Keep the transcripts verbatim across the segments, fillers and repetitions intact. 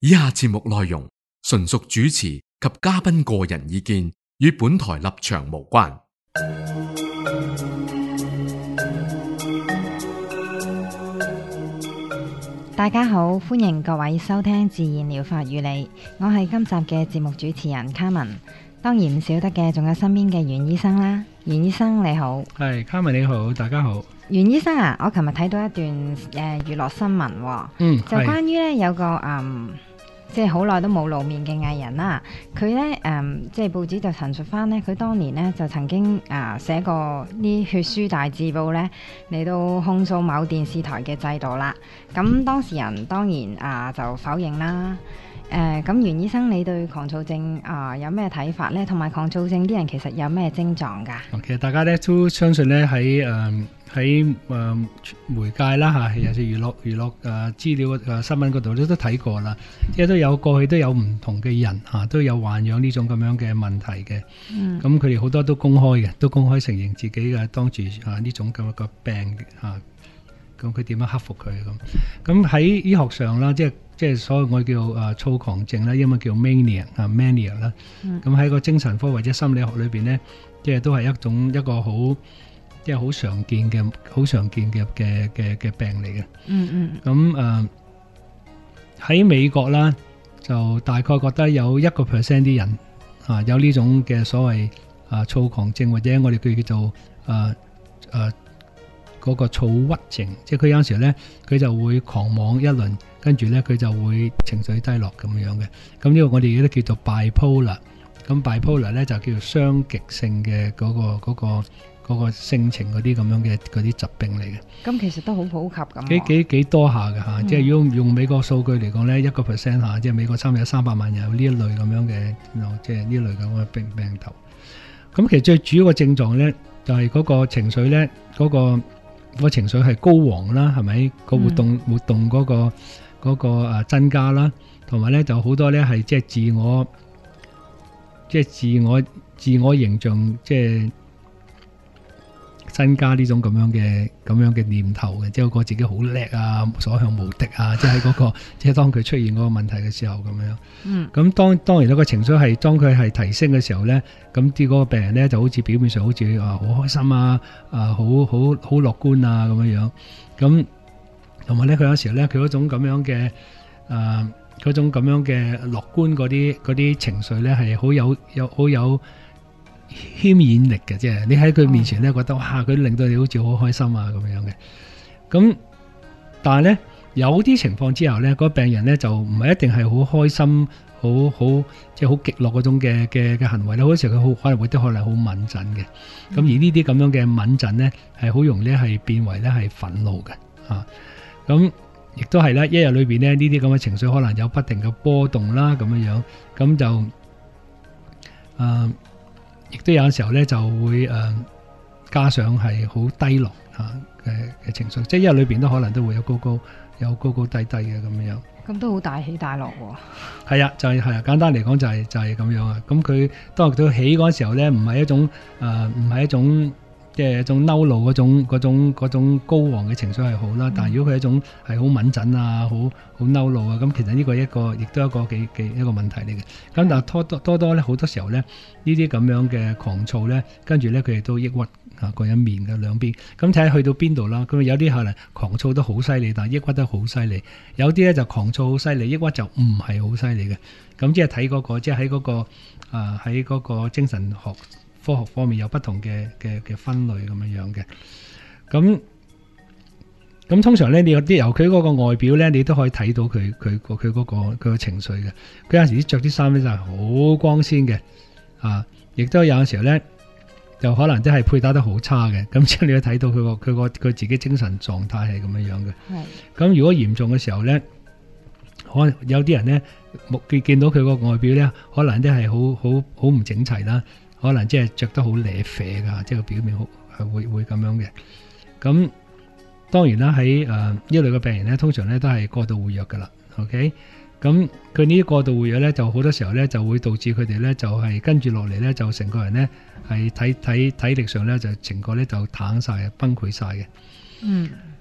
以下節目內容純屬主持及嘉賓個人意見，與本台立場無關。 大家好，歡迎各位收聽自然療法與你，我係今集嘅節目主持人卡文。當然唔少得嘅，仲有身邊嘅袁醫生啦。袁醫生你好。 係卡文你好，大家好。 袁醫生啊，我琴日睇到一段誒娛樂新聞、哦， 嗯， 就關於咧有個嗯。即係好耐都冇露面嘅藝人啦，佢咧誒，即係報紙就陳述翻咧，佢當年咧就曾經啊、呃、寫過啲血書大字報咧嚟到控訴某電視台嘅制度啦。咁當事人當然啊、呃、就否認啦。誒、呃，咁袁醫生你對狂躁症啊、呃、有咩睇法咧？同埋狂躁症啲人其實有咩症狀㗎？ 其實大家咧都相信咧喺誒喺誒媒介啦嚇，尤其是娛樂娛樂誒資料誒新聞嗰度都都睇過啦，即係都有過去都有唔同嘅人嚇、啊、都有患有呢種咁樣嘅問題嘅。嗯。咁佢哋好多都公開嘅，都公開承認自己嘅當住啊呢種咁嘅病嚇。咁佢點樣克服佢咁？咁喺醫學上啦，即係即係所謂我叫誒躁狂症啦，英文叫 mania 啊 mania 啦。咁喺個精神科或者心理學裏邊咧，即係都係一種一個好即係好常見嘅好常見嘅嘅嘅嘅病嚟嘅。嗯嗯。咁誒喺美國啦，就大概覺得有一個 percent 啲人啊有呢種嘅所謂啊躁狂症，或者我哋叫叫做誒誒。嗰個躁鬱症，即係佢有陣時咧，佢就會狂妄一輪，跟住咧佢就會情緒低落咁樣嘅。咁呢個我哋都叫做 bipolar。咁 bipolar 咧就叫做雙極性嘅嗰、嗰個嗰、嗰個嗰個性情嗰啲咁樣嘅嗰啲疾病嚟嘅。咁其實都好普及咁。 幾幾幾多下嘅嚇，嗯、即係如果用美國數據嚟講咧，一個 percent 嚇，即係美國差唔多有三百萬人有呢一類咁樣嘅，即係呢類咁嘅病病頭。咁其實最主要嘅症狀咧，就係、係、嗰個情緒咧，嗰、嗰個。個情緒係高昂啦，係咪個活動、嗯、活動嗰、嗰個嗰、嗰個誒增加啦，同埋咧就好多咧係即係自我即係自我自我形象即係增加呢種咁樣嘅咁樣嘅念頭嘅，即係覺得自己好叻啊，所向無敵啊，即係喺嗰個即係當佢出現嗰個問題嘅時候咁樣。嗯。咁當當然嗰個情緒係當佢係提升嘅時候咧，咁啲嗰個病人咧就好似表面上好似啊好開心啊，啊好好好樂觀啊咁樣樣。咁同埋咧佢有時候咧佢嗰種咁樣嘅誒嗰種咁樣嘅樂觀嗰啲嗰啲情緒咧係好有有好有牽引力嘅，即係你喺佢面前咧覺得哇佢令到你好似好開心啊咁樣嘅。咁但係咧有啲情況之後咧，嗰個病人咧就唔係一定係好開心，好好即係好極樂嗰種嘅嘅嘅行為咧。好多時佢好可能會都可能好敏感嘅。咁、嗯、而呢啲咁樣嘅敏感咧係好容易咧係變為咧係憤怒嘅啊。咁亦都係啦，一日裏邊咧呢啲咁嘅情緒可能有不停嘅波動啦咁樣樣，咁就誒。呃亦都有時候咧就會誒、呃、加上係好低落嚇嘅嘅情緒，即係一日裏邊都可能都會有高高有高高低低嘅咁樣。咁都好大起大落喎。係啊，就係係啊，簡單嚟講就係、是、就係、是、咁樣啊。咁佢當佢起嗰陣時候咧，唔係一種誒唔係一種即係一種嬲怒嗰種嗰種嗰種高昂嘅情緒係好啦。嗯、但係如果佢係一種係好敏感啊，好好嬲怒啊，咁其實呢個一個亦都係一個幾幾一個問題嚟嘅。咁但係多多多多咧，好多時候咧呢啲咁樣嘅狂躁咧，跟住咧佢哋都抑鬱啊，各一面嘅兩邊。咁睇下去到邊度啦。咁有啲可能狂躁都好犀利，但係抑鬱都好犀利。有啲咧就狂躁好犀利，抑鬱就唔係好犀利嘅。咁即係睇嗰個，即係喺嗰個啊喺嗰個精神學科學方面有不同嘅嘅嘅分類咁樣樣嘅。咁咁通常咧，你有啲由佢嗰個外表咧，你都可以睇到佢佢個佢嗰個佢個情緒嘅。佢有陣時着啲衫咧就係好光鮮嘅，啊，亦都有陣時候咧就可能都係配搭得好差嘅。咁即係你要睇到佢個佢個佢自己精神狀態係咁樣樣嘅。係。咁如果嚴重嘅時候咧，可能有啲人咧，目見見到佢個外表咧，可能都係好好好唔整齊啦。可能即係着得好咧啡噶，即係個表面好係會會咁樣嘅。咁當然啦，喺誒呢類嘅病人咧，通常咧都係過度活躍噶啦。OK，咁佢呢啲過度活躍咧，就好多時候咧就會導致佢哋咧就係跟住落嚟咧，就成個人咧係體體體力上咧就成個咧就癱晒、崩潰晒嘅。嗯。咁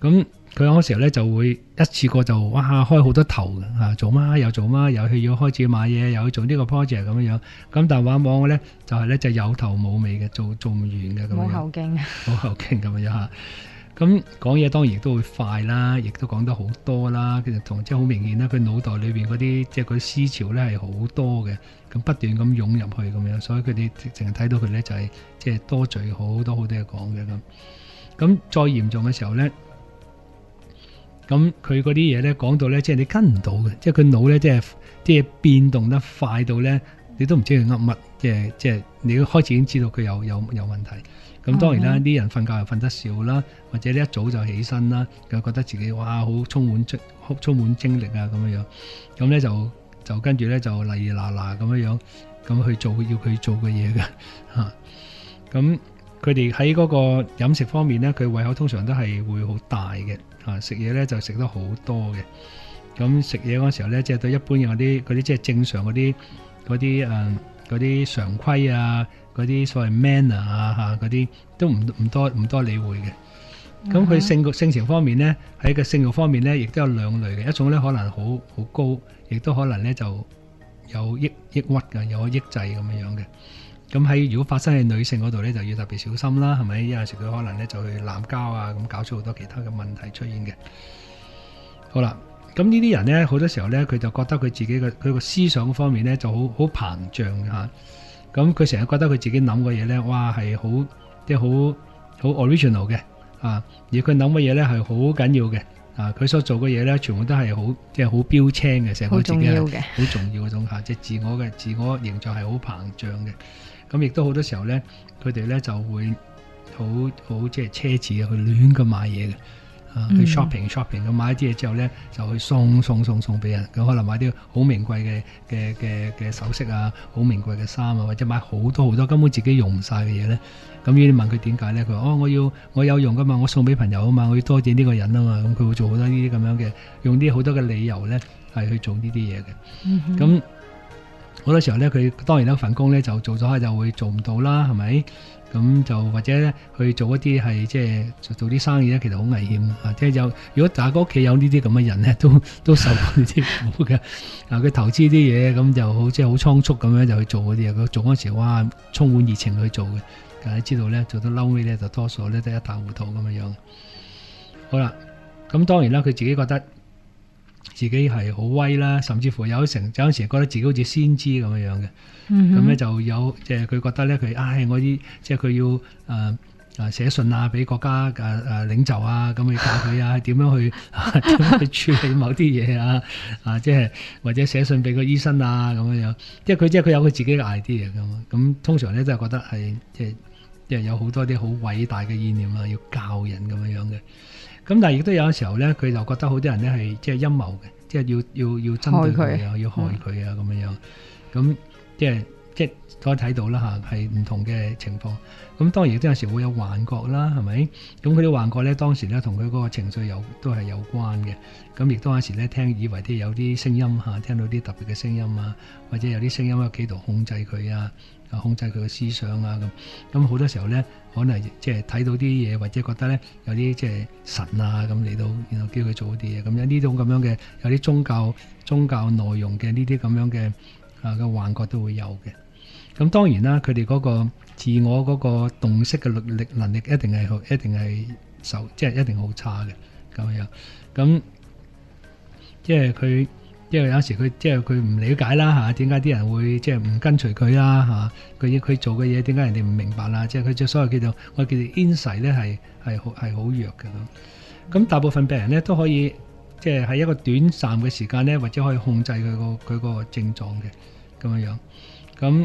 佢嗰時候咧就會一次過就哇開好多頭嘅嚇，做乜又做乜，又去要開始買嘢，又去做呢個 project 咁樣樣。咁但係往往咧就係咧就有頭冇尾嘅，做做唔完嘅咁樣。 冇後勁啊！ 冇後勁咁樣嚇。咁講嘢當然都會快啦，亦都講得好多啦。其實同即係好明顯啦，佢腦袋裏邊嗰啲即係嗰啲思潮咧係好多嘅，咁不斷咁湧入去咁樣，所以佢哋淨係睇到佢咧就係即係多嘴好多好多嘢講嘅咁。咁再嚴重嘅時候咧。咁佢嗰啲嘢咧講到咧，即係你跟唔到嘅，即係佢腦咧，即係即係變動得快到咧，你都唔知佢噏乜，即係即係你開始已經知道佢有有有問題。咁當然啦，啲、嗯、人瞓覺又瞓得少啦，或者呢一早就起身啦，佢覺得自己哇好充滿精充滿精力啊咁樣樣，咁咧就就跟住咧就例如嗱嗱咁樣樣，咁去做要佢做嘅嘢嘅嚇。咁佢哋喺嗰個飲食方面咧，佢胃口通常都係會好大嘅。啊！食嘢咧就食得好多嘅，咁食嘢嗰時候咧，即係對一般嘅嗰啲嗰啲即係正常嗰啲嗰啲誒嗰啲常規啊，嗰啲所謂 manner 啊嚇嗰啲都唔唔多唔多理會嘅。咁佢性慾性情方面咧，喺個性慾方面咧，亦都有兩類嘅，一種咧可能好好高，亦都可能咧就有抑抑鬱嘅，有抑制咁樣樣嘅。咁喺如果發生喺女性嗰度咧，就要特別小心啦，係咪？有陣時佢可能咧就去濫交啊，咁搞出好多其他嘅問題出現嘅。好啦，咁呢啲人咧，好多時候咧，佢就覺得佢自己嘅佢個思想方面咧就好好膨脹嚇。咁佢成日覺得佢自己諗嘅嘢咧，哇係好即係好好 original 嘅啊！而佢諗嘅嘢咧係好緊要嘅啊！佢所做嘅嘢咧，全部都係好即係好標青嘅，成個自己係好重要嗰種嚇，即係自我嘅自我形象係好膨脹嘅。咁亦都好多時候咧，佢哋咧就會好好即係奢侈嘅，去亂咁買嘢嘅，啊，去 shopping shopping 咁買一啲嘢之後咧，就去送送送送俾人，咁可能買啲好名貴嘅嘅嘅嘅首飾啊，好名貴嘅衫啊，或者買好多好多根本自己用唔晒嘅嘢咧。咁你問佢點解咧？佢話哦，我要我有用噶嘛，我送俾朋友啊嘛，我要多謝呢個人啊嘛，咁佢會做好多呢啲咁樣嘅，用啲好多嘅理由咧係去做呢啲嘢嘅。咁、嗯好多時候咧，佢當然咧份工咧就做咗下就會做唔到啦，係咪？咁就或者咧去做一啲係即係做啲生意咧，其實好危險啊！即係有如果大家屋企有呢啲咁嘅人咧，都都受過呢啲苦嘅。啊，佢投資啲嘢咁就好即係好倉促咁樣就去做嗰啲嘢。佢做嗰時哇，充滿熱情去做嘅，但係知道咧做到嬲尾咧就多數咧都一塌糊塗咁樣樣。好啦，咁當然啦，佢自己覺得自己係好威啦，甚至乎有成有陣時覺得自己好似先知咁樣樣嘅，咁、嗯、咧就有即係佢覺得咧佢唉我啲即係佢要誒誒、呃、寫信啊俾國家誒誒、呃、領袖啊，咁去教佢啊點樣去點樣去處理某啲嘢啊啊即係或者寫信俾個醫生啊咁樣樣，即係佢即係佢有佢自己嘅 idea 咁，咁通常咧都係覺得係即係即係有好多啲好偉大嘅意念啊，要教人咁樣樣嘅。咁但係亦都有時候咧，佢就覺得好多人咧係即係陰謀嘅，即係要要要針對佢啊，要害佢啊咁樣樣。咁即係即係可以睇到啦嚇，係唔同嘅情況。咁當然亦都有時會有幻覺啦，係咪？咁佢啲幻覺咧，當時咧同佢嗰個情緒有都係有關嘅。咁亦都有時咧聽以為啲有啲聲音嚇，聽到啲特別嘅聲音啊，或者有啲聲音喺企度控制佢啊。控制佢嘅思想啊咁，咁好多時候咧，可能即係睇到啲嘢，或者覺得咧有啲即係神啊咁嚟到，然後叫佢做啲嘢，咁樣呢種咁樣嘅有啲宗教宗教內容嘅呢啲咁樣嘅啊嘅幻覺都會有嘅。咁當然啦，佢哋嗰個自我嗰個洞悉嘅力力能力一定係一定係受，即係一定好差嘅咁樣。咁即係佢。因為有時佢即係佢唔理解啦嚇，點解啲人會即係唔跟隨佢啦嚇？佢佢做嘅嘢點解人哋唔明白啦？即係佢就所謂叫做我叫做 insight 咧係係好係好弱嘅咁。咁大部分病人咧都可以即係喺一個短暫嘅時間咧，或者可以控制佢個佢個症狀嘅咁樣樣。咁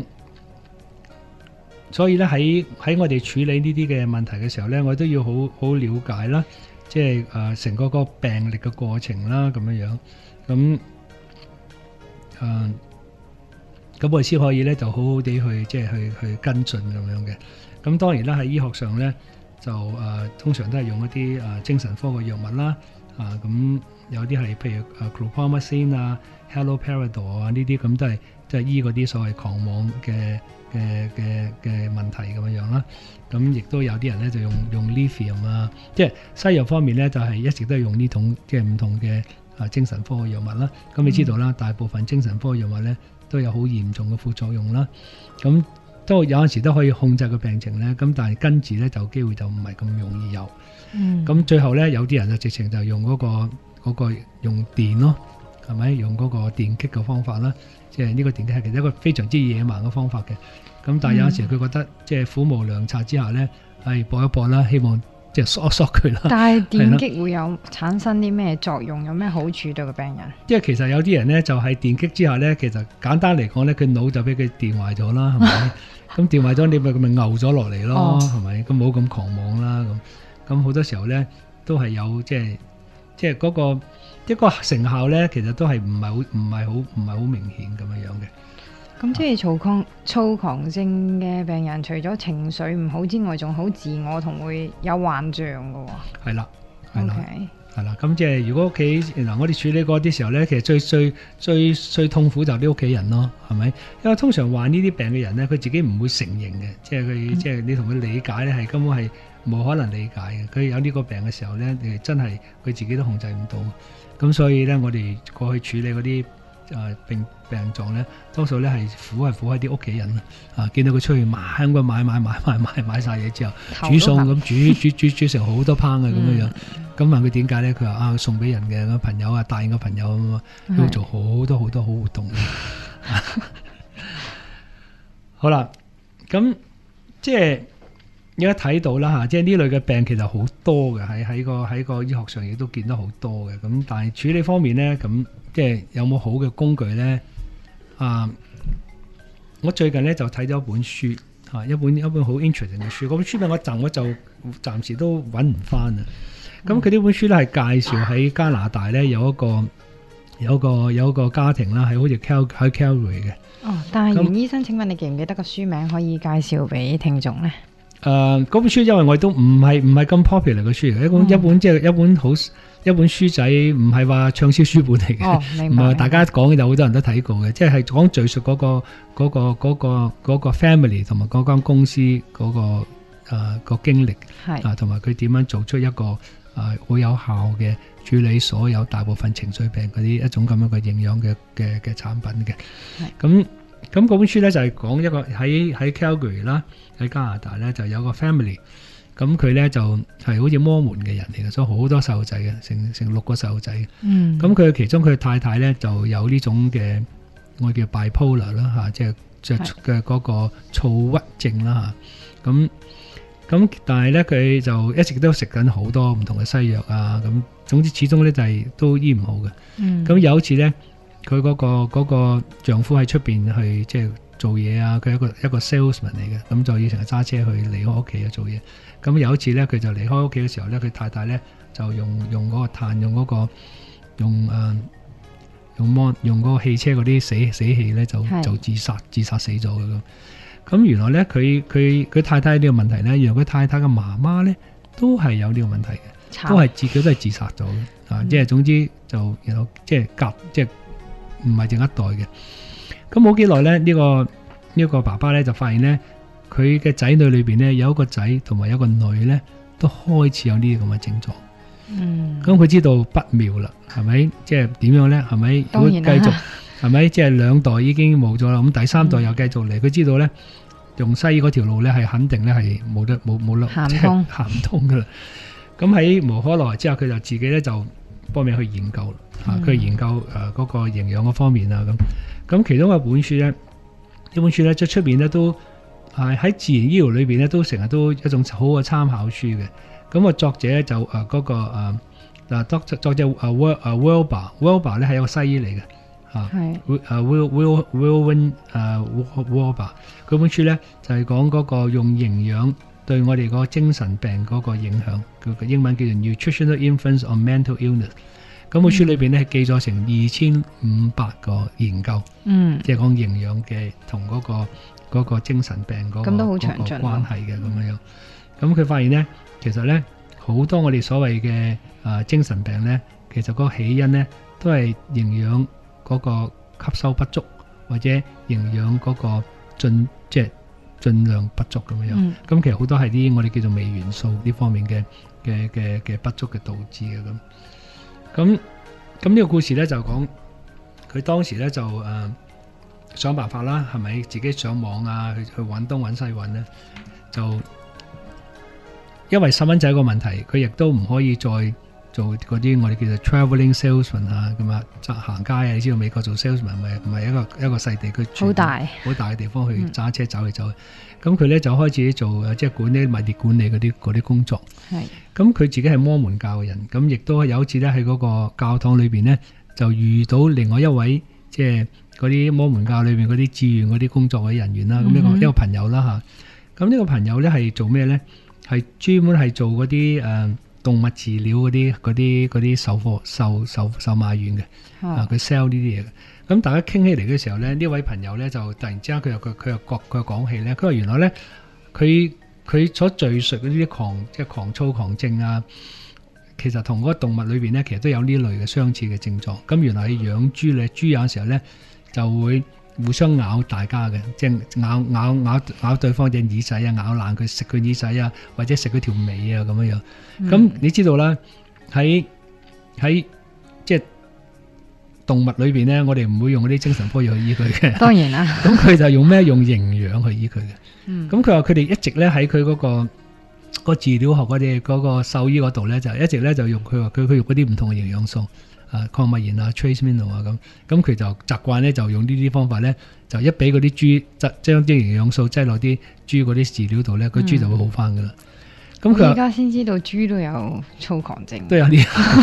所以咧喺喺我哋處理呢啲嘅問題嘅時候咧，我都要好好了解啦，即係誒成個個病歷嘅過程啦咁樣樣咁。誒，咁我哋先可以咧，就好好地去即係去去跟進咁樣嘅。咁當然啦，喺醫學上咧，就誒、呃、通常都係用一啲誒、呃、精神科嘅藥物啦， 啊，咁有啲係譬如誒 chlorpromazine 啊、haloperidol 啊呢啲咁都係即係醫嗰啲所謂狂妄嘅嘅嘅嘅問題咁樣樣啦。咁亦都有啲人咧就用用 lithium 啊，即係西藥方面咧就係一直都係用呢種即係唔同嘅啊精神科嘅藥物啦。咁你知道啦，大部分精神科藥物咧都有好嚴重嘅副作用啦。咁都有陣時都可以控制個病情咧，咁但係根治咧就機會就唔係咁容易有。咁、嗯、最後咧有啲人就直情就用嗰、嗰個嗰、嗰個用電咯，係咪用嗰個電擊嘅方法啦？即係呢個電擊係其實一個非常之野蠻嘅方法嘅。咁但係有陣時佢覺得、嗯、即係苦無良策之下咧，係搏一搏啦，希望即係索一索佢啦。 但係電擊會有產生啲咩作用？有咩好處對個病人？ 因為其實有啲人咧就係電擊之下咧，其實簡單嚟講咧，佢腦就俾佢電壞咗啦，係咪？咁電壞咗，你咪咪牛咗落嚟咯，係咪？咁冇咁狂妄啦，咁咁好多時候咧都係有即係即係嗰個一個成效咧，其實都係唔係好唔係好唔係好明顯咁樣樣嘅。 咁即係躁狂躁狂症嘅病人，除咗情緒唔好之外，仲好自我同會有幻象㗎喎。係啦，係啦。Okay. 係啦，咁即係如果屋企嗱，我哋處理嗰啲時候咧，其實最最最最痛苦就係啲屋企人咯，係咪？因為通常患呢啲病嘅人咧，佢自己唔會承認嘅，即係佢、嗯、即係你同佢理解咧，係根本係冇可能理解嘅。佢有呢個病嘅時候咧，你真係佢自己都控制唔到。咁所以咧，我哋過去處理嗰啲誒病病狀咧，多數咧係苦係苦喺啲屋企人啊，見到佢出去買咁佢買買買買買買曬嘢之後，煮餸咁煮煮煮煮成好多烹嘅咁樣樣。咁問佢點解咧？佢話啊，送俾人嘅朋友啊，帶嘅朋友咁啊，要做好多好多好活動。好啦，咁即係而家睇到啦嚇，即係呢類嘅病其實好多嘅，喺喺個喺個醫學上亦都見得好多嘅。咁但係處理方面咧，咁即係有冇好嘅工具咧？啊，我最近咧就睇咗一本書嚇，一本一本好 interesting 嘅書。嗰本書名我暫我就暫時都揾唔翻啊。咁佢呢本書咧係介紹喺加拿大咧有一個有一個有一個家庭啦，係好似 Cal 喺 Calgary 嘅。哦，但係袁醫生，請問你記唔記得個書名可以介紹俾聽眾咧？誒、呃，嗰本書因為我都唔係唔係咁 popular 嘅書嚟嘅，一本、嗯、一本即係一本好一本書仔，唔係話暢銷書本嚟嘅。哦，明白。唔係大家講嘅就好多人都睇過嘅，即係講敘述嗰、嗰個嗰、嗰個嗰、嗰個嗰、嗰個 family 同埋嗰間公司嗰、嗰個誒、呃嗰個經歷，係啊，同埋佢點樣做出一個。啊，好有效嘅處理所有大部分情緒病嗰啲一種咁樣嘅營養嘅嘅嘅產品嘅。咁咁嗰本書咧就係講一個喺喺 Calgary 啦，喺加拿大咧就有個 family。咁佢咧就係好似摩門嘅人嚟嘅，所以好多細路仔嘅，成成六個細路仔。嗯。咁佢其中佢太太咧就有呢種嘅我叫 bipolar 啦嚇，即係即係嘅嗰個躁鬱症啦嚇。咁咁但係咧佢就一直都食緊好多唔同嘅西藥啊，咁總之始終咧就係、是、都醫唔好嘅。咁、嗯、有一次咧，佢嗰、那個嗰、那個丈夫喺出邊去即係做嘢啊，佢係一個一個 salesman 嚟嘅，咁就要成日揸車去離開屋企去做嘢。咁有一次咧，佢就離開屋企嘅時候咧，佢太太咧就用用嗰個炭，用嗰、那個用誒、呃、用摩用嗰個汽車嗰啲死死氣咧，就就自殺自殺死咗嘅咁。咁原來咧，佢佢佢太太呢個問題咧，原來佢太太嘅媽媽咧都係有呢個問題嘅，都係自己都係自殺咗嘅、嗯、啊！即係總之就有即係隔即係唔係淨一代嘅。咁冇幾耐咧，呢、呢個呢、呢個爸爸咧就發現咧，佢嘅仔女裏邊咧有一個仔同埋有一個女咧都開始有呢啲咁嘅症狀。嗯。咁佢知道不妙啦，係咪？即係點樣咧？係咪？如果繼續係咪？即係兩代已經冇咗啦，咁第三代又繼續嚟，佢、嗯、知道咧用西醫嗰條路咧係肯定咧係冇得冇冇得行唔通行唔通噶啦。咁喺無可奈何之下，佢就自己咧就幫命去研究啦。嚇、嗯，佢研究誒嗰、呃那個營養嗰方面啊咁。咁其中一本書咧，呢本書咧即係出邊咧都係喺自然醫療裏邊咧都成日都一種好嘅參考書嘅。咁、那個作者咧就誒嗰、呃那個誒嗱作作者誒 Wel 誒 Wilber Wilber 咧係一個西醫嚟嘅。啊，係誒 Will Will Will 誒 Wilber 嗰本書咧就係講嗰個用營養對我哋個精神病嗰個影響，佢個英文叫做 Nutritional Influence on Mental Illness。咁本書裏邊咧係記咗成二千五百個研究，嗯，即係講營養嘅同嗰個嗰個精神病嗰個嗰個關係嘅咁樣樣。咁佢發現咧，其實咧好多我哋所謂嘅啊精神病咧，其實嗰個起因咧都係營養嗰個吸收不足，或者營養嗰個進即係盡量不足咁樣。咁、嗯、其實好多係啲我哋叫做微元素呢方面嘅嘅嘅嘅不足嘅導致嘅咁。咁咁呢個故事咧就講佢當時咧就誒、呃、想辦法啦，係咪自己上網啊去去揾東揾西揾咧，就因為細蚊仔個問題，佢亦都唔可以再做嗰啲我哋叫做 travelling salesman 啊咁啊，就行街啊。你知道美國做 salesman 唔係唔係一個一個細地區，好大好大嘅地方去揸車走嚟走去。咁佢咧就開始做即係管理物業管理嗰啲嗰啲工作。係咁佢自己係摩門教嘅人，咁亦都有一次咧喺嗰個教堂裏邊咧就遇到另外一位即係嗰啲摩門教裏邊嗰啲志願嗰啲工作嘅人員啦。咁、嗯、呢個一個朋友啦嚇。咁呢個朋友咧係做咩咧？係專門係做嗰啲誒動物飼料嗰啲嗰啲嗰啲售貨售售售賣員嘅。啊佢 sell 呢啲嘢嘅。咁大家傾起嚟嘅時候咧，呢位朋友咧就突然之間佢又佢佢又講佢又講起咧，佢話原來咧佢佢所敘述嗰啲狂即係狂躁狂症啊，其實同嗰個動物裏邊咧其實都有呢類嘅相似嘅症狀。咁原來係養豬咧，豬有時候咧就會互相咬大家嘅，即係咬咬咬咬對方隻耳仔啊，咬爛佢食佢耳仔啊，或者食佢條尾啊咁樣樣。咁、嗯、你知道啦，喺喺即係動物裏邊咧，我哋唔會用嗰啲精神科藥去醫佢嘅。當然啦。咁佢就用咩？用營養去醫佢嘅。嗯。咁佢話佢哋一直咧喺佢嗰個、嗰個治療學嗰啲嗰個獸醫嗰度咧，就一直咧就用佢話佢佢用嗰啲唔同嘅營養素。啊，礦物鹽啊 trace mineral 啊咁，咁佢就習慣咧就用呢啲方法咧，就一俾嗰啲豬將將啲營養素擠落啲豬嗰啲飼料度咧，個豬就會好翻噶啦。咁佢而家先知道豬都有躁狂症，都有啲。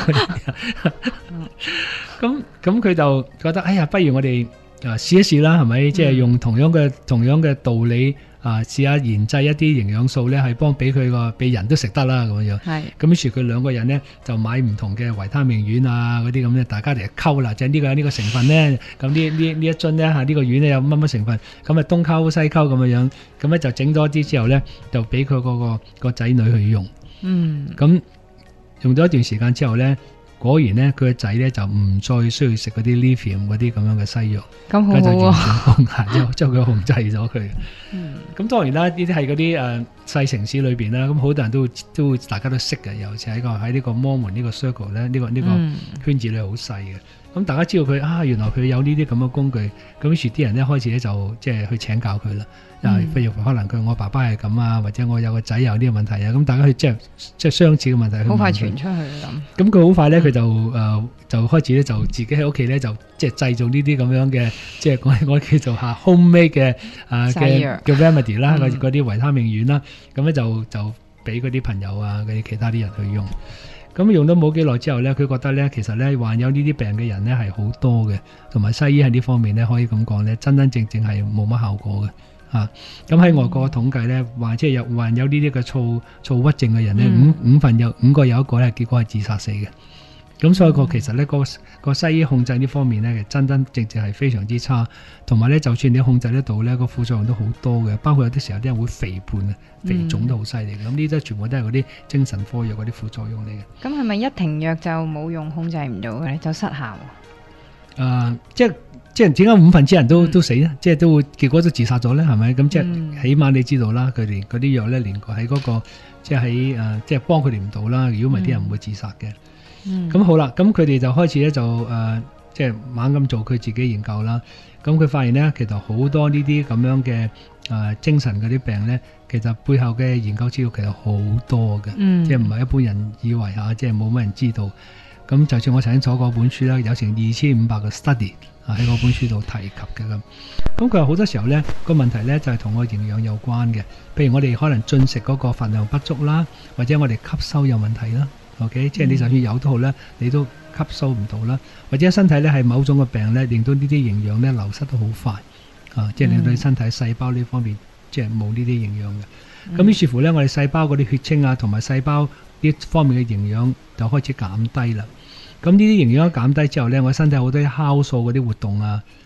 咁咁佢就覺得，哎呀，不如我哋啊試一試啦，係咪？即、嗯、係、就是、用同樣嘅同樣嘅道理。啊！試下研製一啲營養素咧，係幫俾佢個俾人都食得啦咁樣。係。咁於是佢兩個人咧就買唔同嘅維他命丸啊嗰啲咁咧，大家嚟溝啦，就係呢個呢個成分咧，咁呢呢呢一樽咧嚇呢個丸咧有乜乜成分，咁啊東溝西溝咁樣樣，咁咧就整多啲之後咧，就俾佢嗰個個仔女去用。嗯。咁用咗一段時間之後咧。果然咧，佢個仔咧就唔再需要食嗰啲 lithium 嗰啲咁樣嘅西藥，咁好好啊！就完全控制，將佢控制咗佢。嗯，咁當然啦，呢啲係嗰啲誒細城市裏邊啦，咁好多人都都大家都識嘅，尤其喺個喺呢個摩門呢個 circle 咧，呢個呢個圈子咧好細嘅。咁大家知道佢啊，原來佢有呢啲咁嘅工具，咁於是啲人咧開始咧就即係去請教佢啦。啊，譬如可能佢我爸爸係咁啊，或者我有個仔有呢個問題啊，咁大家去即係即係相似嘅問題，好快傳出去咁。咁佢好快咧，佢就誒、呃、就開始咧就自己喺屋企咧就即係製造呢啲咁樣嘅，即係我我叫做嚇 homemade 嘅啊嘅嘅 remedy 啦，嗰嗰啲維他命丸啦，咁咧就就俾嗰啲朋友啊嗰啲其他啲人去用。咁用咗冇幾耐之後咧，佢覺得咧其實咧患有呢啲病嘅人咧係好多嘅，同埋西醫喺呢方面咧可以咁講咧，真真正正係冇乜效果嘅。啊，咁喺外國嘅統計咧，或者係有患有呢啲嘅躁躁鬱症嘅人咧、嗯，五五份有五個有一個咧，結果係自殺死嘅。咁所以個其實咧，個個西醫控制呢方面咧，真真正正係非常之差。同埋咧，就算你控制得到咧，個副作用都好多嘅，包括有啲時候啲人會肥胖啊、肥腫都好犀利嘅。咁呢啲全部都係嗰啲精神科藥嗰啲副作用嚟嘅。咁係咪一停藥就冇用，控制唔到嘅咧，就失效？誒、呃，即係。即係點解五分之人都、嗯、都死咧？即係都會結果都自殺咗咧，係咪？咁即係起碼你知道啦，佢哋嗰啲藥咧，連喺嗰個即係喺誒，即係幫佢哋唔到啦。如果唔係，啲人唔會自殺嘅。咁、嗯、好啦，咁佢哋就開始咧就誒、呃，即係猛咁做佢自己研究啦。咁佢發現咧，其實好多呢啲咁樣嘅誒、呃、精神嗰啲病咧，其實背後嘅研究資料其實好多嘅、嗯，即係唔係一般人以為嚇，即係冇乜人知道。咁就算我曾經坐過本書啦，有成二千五百個 study。喺嗰本書度提及嘅咁，咁佢話好多時候咧個問題咧就係同個營養有關嘅，譬如我哋可能進食嗰個份量不足啦，或者我哋吸收有問題啦 ，OK，、嗯、即係你就算有都好咧，你都吸收唔到啦，或者身體咧係某種嘅病咧，令到呢啲營養咧流失得好快，啊，即係令到你身體細胞呢方面即係冇呢啲營養嘅，咁、嗯、於是乎咧我哋細胞嗰啲血清啊同埋細胞呢方面嘅營養就開始減低啦。咁呢啲營養一減低之後咧，我身體好多啲酵素嗰啲活動啊，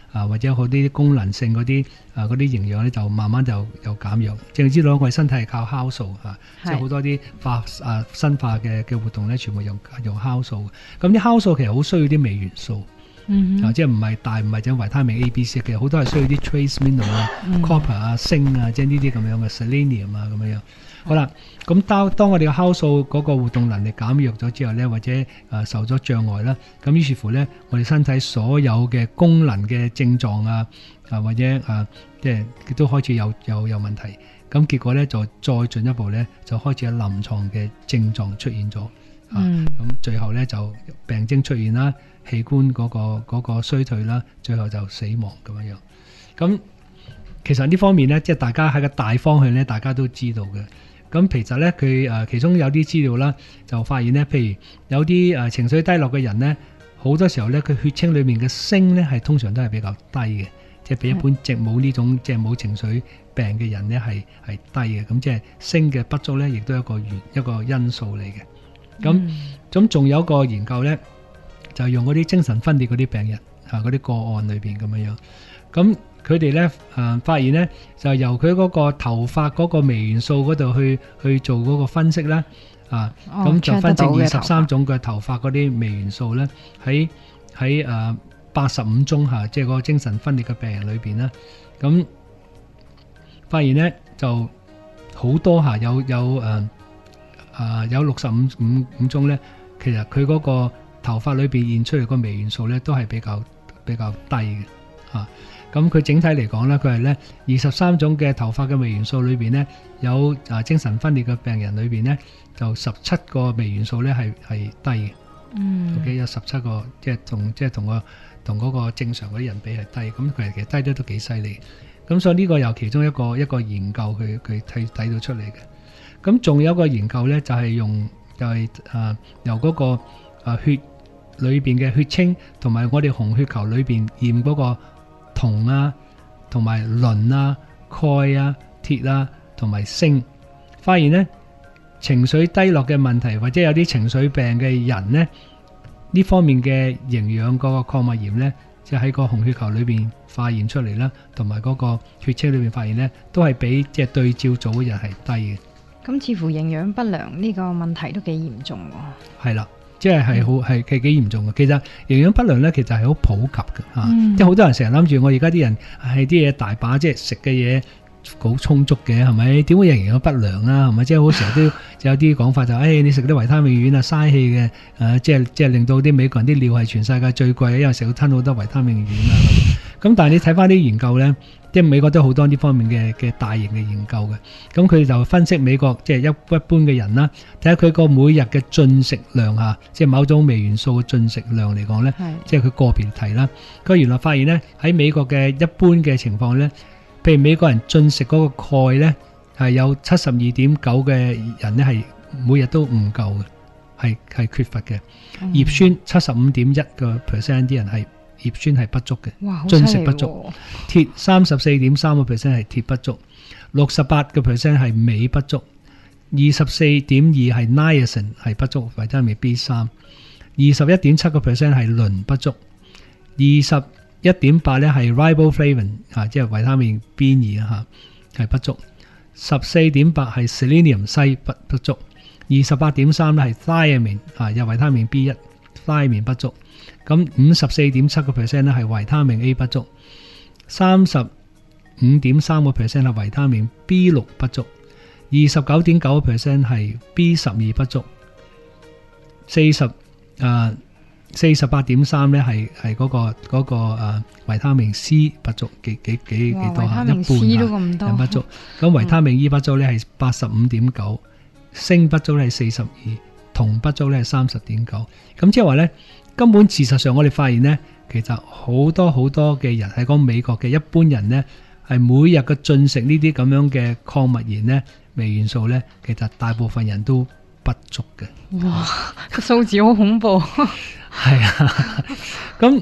啊，或者好啲功能性嗰啲啊嗰啲營養咧，就慢慢就又減弱。淨係知道我哋身體係靠酵素嚇，即係好多啲化啊生化嘅嘅活動咧，全部用用酵素。咁啲酵素其實好需要啲微元素。嗯、啊，即係唔係大唔係淨維他命 A、B、C 嘅，好多係需要啲 trace mineral 啊、嗯、copper 啊、鋅啊，即係呢啲咁樣嘅 selenium 啊咁樣。好啦，咁當當我哋嘅酵素嗰個活動能力減弱咗之後咧，或者誒、呃、受咗障礙啦，咁於是乎咧，我哋身體所有嘅功能嘅症狀啊，啊或者誒即係都開始有有有問題。咁結果咧就再進一步咧，就開始有臨床嘅症狀出現咗。啊，咁、嗯、最後咧就病徵出現啦。器官嗰、那個嗰、那個衰退啦，最後就死亡咁樣樣。咁其實呢方面咧，即係大家喺個大方向咧，大家都知道嘅。咁其實咧，佢誒其中有啲資料啦，就發現咧，譬如有啲誒情緒低落嘅人咧，好多時候咧，佢血清裏面嘅鋅咧係通常都係比較低嘅，即係比一般即係冇呢種即係冇情緒病嘅人咧係係低嘅。咁即係鋅嘅不足咧，亦都係一個原一個因素嚟嘅。咁咁仲有一個研究咧。就用嗰啲精神分裂嗰啲病人啊，嗰啲個案裏邊咁樣樣，咁佢哋咧誒發現咧，就由佢嗰個頭髮嗰個微元素嗰度去去做嗰個分析啦，啊，咁、哦、就分析二十三種嘅頭髮嗰啲微元素咧，喺喺誒八十五宗嚇，即係嗰個精神分裂嘅病人裏邊啦，咁發現咧就好多嚇，有有誒啊有六十五五五宗咧，其實佢嗰個頭髮裏邊現出嚟個微元素咧，都係比較比較低嘅嚇。咁、啊、佢整體嚟講咧，佢係咧二十三種嘅頭髮嘅微元素裏邊咧，有啊精神分裂嘅病人裏邊咧，就十七個微元素咧係係低嘅。嗯。OK，有十七個，即係同即係同個同嗰個正常嗰啲人比係低。咁佢其實低得都幾犀利。咁所以呢個由其中一個一個研究佢佢睇睇到出嚟嘅。咁仲有一個研究咧，就係、是、用就係、是、啊由嗰、那個啊血裏邊嘅血清同埋我哋紅血球裏邊驗嗰個銅啊、同埋磷啊、鈣啊、鐵啊同埋鋅，發現咧情緒低落嘅問題或者有啲情緒病嘅人咧，呢方面嘅營養嗰個礦物鹽咧，就喺個紅血球裏邊發現出嚟啦，同埋嗰個血清裏邊發現咧，都係比即係對照組嘅人係低嘅。 咁似乎營養不良呢個問題都幾嚴重喎。係啦。即係係好係係幾嚴重嘅。其實營養不良咧，其實係好普及嘅嚇、嗯。即係好多人成日諗住我而家啲人係啲嘢大把，即係食嘅嘢好充足嘅，係咪？點會有營養不良啊？係咪？即係好成日都有啲講法就誒、哎，你食啲維他命丸啊，嘥氣嘅誒，即係即係令到啲美國人啲尿係全世界最貴嘅，因為成日吞好多維他命丸啊。咁但係你睇翻啲研究咧。即係美國都好多呢方面嘅嘅大型嘅研究嘅，咁佢哋就分析美國即係一一般嘅人啦，睇下佢個每日嘅進食量嚇，即係某種微元素嘅進食量嚟講咧，即係佢個別題啦。佢原來發現咧喺美國嘅一般嘅情況咧，譬如美國人進食嗰個鈣咧係有七十二點九嘅人咧係每日都唔夠嘅，係係缺乏嘅。嗯、葉酸七十五點一個 percent 啲人係。葉酸係不足嘅，進食不足。鐵三十四點三個 percent 係鐵不足，六十八個 percent 係鎂不足，二十四點二係 niacin 係不足，維他命 B 三，二十一點七個 percent 係磷不足，二十一點八咧係 riboflavin 啊，即係維他命 B 二啊嚇係不足，十四點八係 selenium 硒不不足，二十八點三咧係 thiamine 啊，有維他命 B 一 thiamine 不足。咁五十四點七個 percent 咧係維他命 A 不足，三十五點三個 percent 係維他命 B 六不足，二十九點九個 percent 係 B 十二不足，四十啊四十八點三咧係係嗰個嗰個誒維他命 C 不足，幾幾幾幾多嚇？一半嚇，人不足。咁維他命 E 不足咧係八十五點九，鋅不足咧係四十二，銅不足咧係三十點九。咁即係話咧。根本事實上，我哋發現呢，其實好多好多嘅人喺講美國嘅一般人呢，係每日嘅進食呢啲咁樣嘅礦物鹽呢、微元素呢，其實大部分人都不足嘅。 哇，個數字好恐怖。 係啊，咁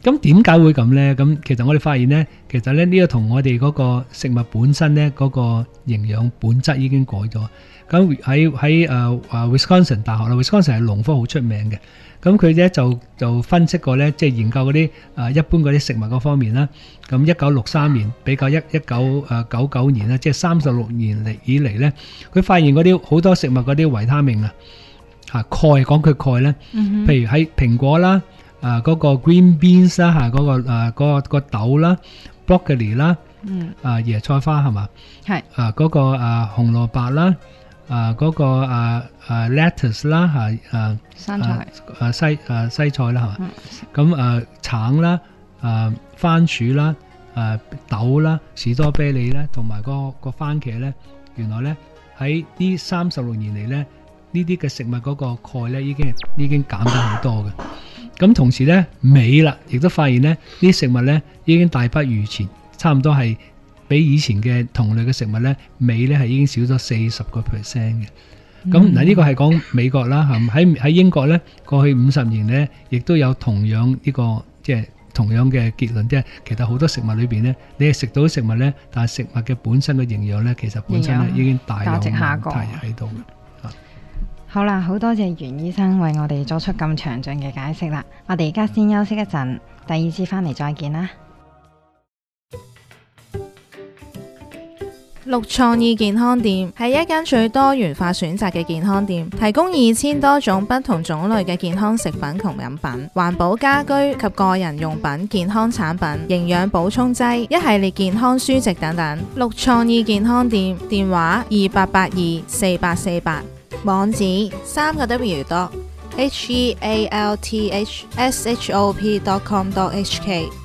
咁點解會咁呢？咁其實我哋發現呢，其實咧呢個同我哋嗰個食物本身呢，嗰個營養本質已經改咗。咁喺喺誒誒 Wisconsin 大學啦 ，Wisconsin 係農科好出名嘅。咁佢咧就就分析過咧，即係研究嗰啲誒一般嗰啲食物嗰方面啦。咁一九六三年比較一一九誒九九年啦，即係三十六年嚟以嚟咧，佢發現嗰啲好多食物嗰啲維他命啊，嚇鈣講佢鈣咧，譬如喺蘋果啦。啊！嗰、那個 green beans 啦、啊，嚇、那、嗰個啊嗰、那個那個豆啦 broccoli 啦，嗯，啊椰菜花係嘛？係啊嗰、那個啊紅蘿蔔啦，啊嗰、那個啊啊 lettuce 啦嚇啊生菜啊西啊西菜啦係嘛？咁、嗯、啊橙啦啊番薯啦啊豆啦士多啤梨咧同埋個個番茄咧，原來咧喺呢三十六年嚟咧呢啲嘅食物嗰個鈣咧已經已經減得好多嘅。咁同時咧，鎂啦，亦都發現咧，呢啲食物咧已經大不如前，差唔多係比以前嘅同類嘅食物咧，鎂咧係已經少咗四十個 percent 嘅。咁嗱，呢個係講美國啦，喺喺英國咧，過去五十年咧，亦都有同樣呢、這個即係同樣嘅結論，即係其實好多食物裏邊咧，你係食到食物咧，但係食物嘅本身嘅營養咧，其實本身咧已經大量問題喺度嘅。 好啦，好多謝袁醫生為我哋作出咁詳盡嘅解釋啦。我哋而家先休息一陣，第二次翻嚟再見啦。 綠創意健康店係一間最多元化選擇嘅健康店，提供二千多種不同種類嘅健康食品同飲品、環保家居及個人用品、健康產品、營養補充劑、一系列健康書籍等等。綠創意健康店電話二八八二四八四八。網址三個 W dot H E A L T H S H O P dot com dot H K。